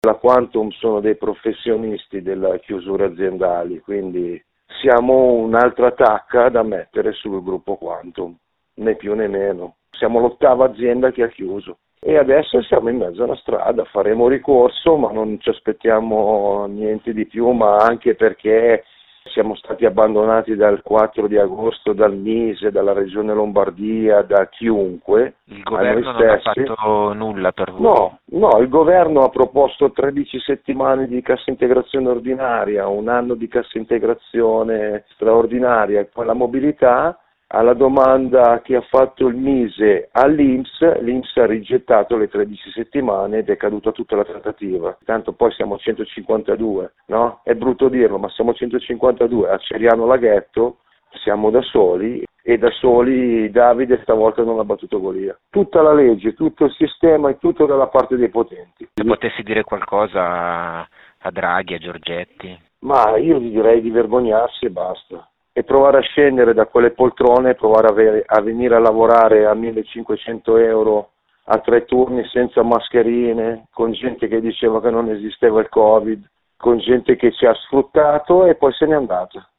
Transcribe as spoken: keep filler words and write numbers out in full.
La Quantum sono dei professionisti delle chiusure aziendali, quindi siamo un'altra tacca da mettere sul gruppo Quantum, né più né meno. Siamo l'ottava azienda che ha chiuso e adesso siamo in mezzo alla strada, faremo ricorso, ma non ci aspettiamo niente di più, ma anche perché siamo stati abbandonati dal quattro di agosto dal Mise, dalla Regione Lombardia, da chiunque. Il governo non ha fatto nulla per voi? No, no, il governo ha proposto tredici settimane di cassa integrazione ordinaria, un anno di cassa integrazione straordinaria e poi la mobilità. Alla domanda che ha fatto il Mise all'I N P S, l'I N P S ha rigettato le tredici settimane ed è caduta tutta la trattativa. Tanto poi siamo centocinquantadue, no? È brutto dirlo, ma siamo centocinquantadue, a Ceriano Laghetto siamo da soli e da soli Davide stavolta non ha battuto Golia. Tutta la legge, tutto il sistema è tutto dalla parte dei potenti. Se potessi dire qualcosa a Draghi, a Giorgetti? Ma io gli direi di vergognarsi e basta. E provare a scendere da quelle poltrone, provare a, avere, a venire a lavorare a millecinquecento euro a tre turni senza mascherine, con gente che diceva che non esisteva il Covid, con gente che ci ha sfruttato e poi se n'è andata.